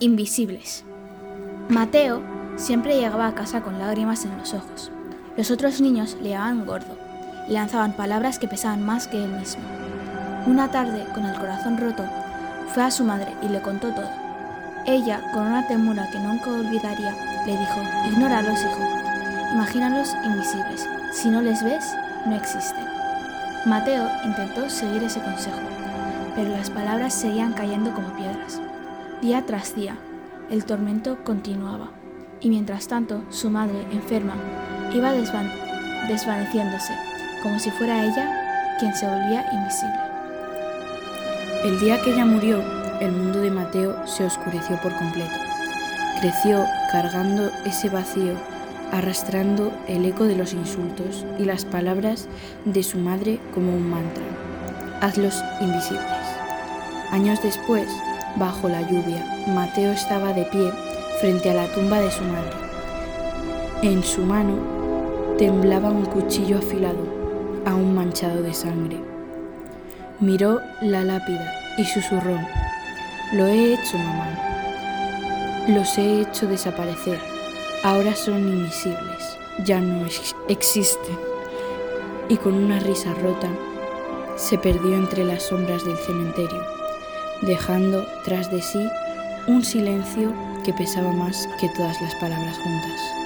Invisibles. Mateo siempre llegaba a casa con lágrimas en los ojos. Los otros niños le llamaban gordo y lanzaban palabras que pesaban más que él mismo. Una tarde, con el corazón roto, fue a su madre y le contó todo. Ella, con una ternura que nunca olvidaría, le dijo: ignóralos, hijo. Imagínalos invisibles. Si no les ves, no existen. Mateo intentó seguir ese consejo, pero las palabras seguían cayendo como piedras. Día tras día, el tormento continuaba, y mientras tanto, su madre, enferma, iba desvaneciéndose, como si fuera ella quien se volvía invisible. El día que ella murió, el mundo de Mateo se oscureció por completo. Creció cargando ese vacío, arrastrando el eco de los insultos y las palabras de su madre como un mantra: hazlos invisibles. Años después, bajo la lluvia, Mateo estaba de pie frente a la tumba de su madre. En su mano temblaba un cuchillo afilado, aún manchado de sangre. Miró la lápida y susurró: lo he hecho, mamá. Los he hecho desaparecer. Ahora son invisibles. Ya no existen. Y con una risa rota, se perdió entre las sombras del cementerio, dejando tras de sí un silencio que pesaba más que todas las palabras juntas.